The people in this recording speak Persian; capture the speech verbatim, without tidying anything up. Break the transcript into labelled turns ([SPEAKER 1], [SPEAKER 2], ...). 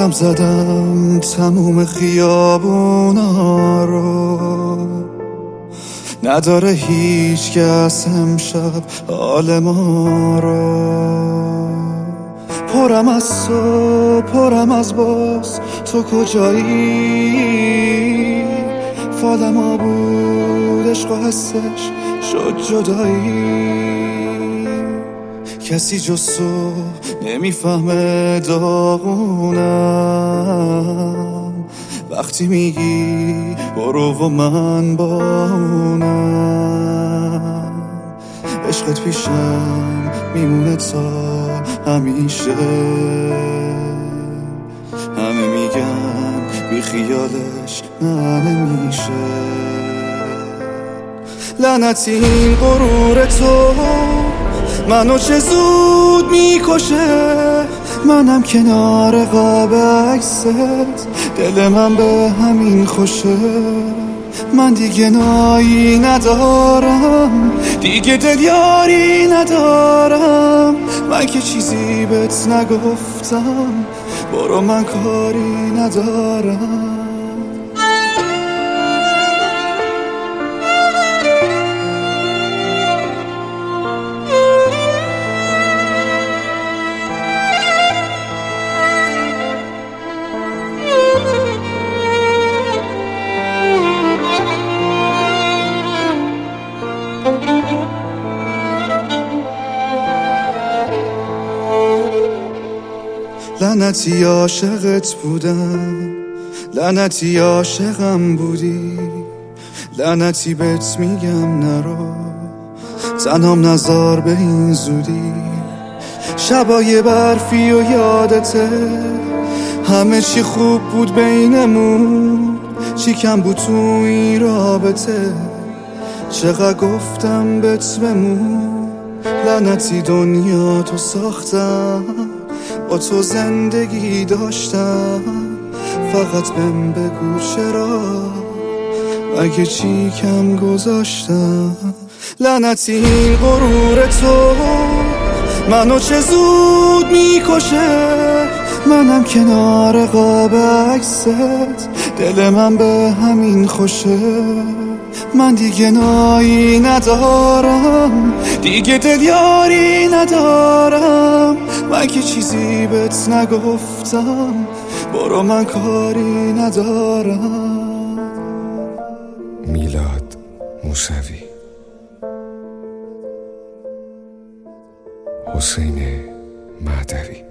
[SPEAKER 1] قدم زدم تموم خیابونا رو، نداره هیچ کس امشب حال ما رو. پرم از تو پرم از باز، تو کجایی؟ فال ما بود عشق و حسش شد جدایی. کسی جز تو نمیفهمه داغونم، وقتی میگی برو و من با اونم. عشقت پیشم میمونه تا همیشه، همه میگن بی خیالش نه نمیشه. لعنتی این غرور تو منو چه زود میکشه، منم کنار قاب عکست دل من به همین خوشه. من دیگه نایی ندارم، دیگه دل یاری ندارم، من که چیزی بهت نگفتم، برو من کاری ندارم. لعنتی عاشقت بودم، لعنتی عاشقم بودی، لعنتی بهت میگم نرو، تنهام نذار به این زودی. شبای برفی و یادته، همه چی خوب بود بینمون، چی کم بود تو این رابطه، چقدر گفتم بهت بمون. لعنتی دنیا تو ساختم، با تو زندگی داشتم، فقط بهم بگو چرا، مگه چی کم گذاشتم. لعنتی این غرور تو منو چه زود میکشه، منم کنار قاب عکست دل من به همین خوشه. من دیگه نایی ندارم، دیگه دل یاری ندارم، من که چیزی بهت نگفتم، برو من کاری ندارم.
[SPEAKER 2] میلاد موسوی، حسین مهدوی.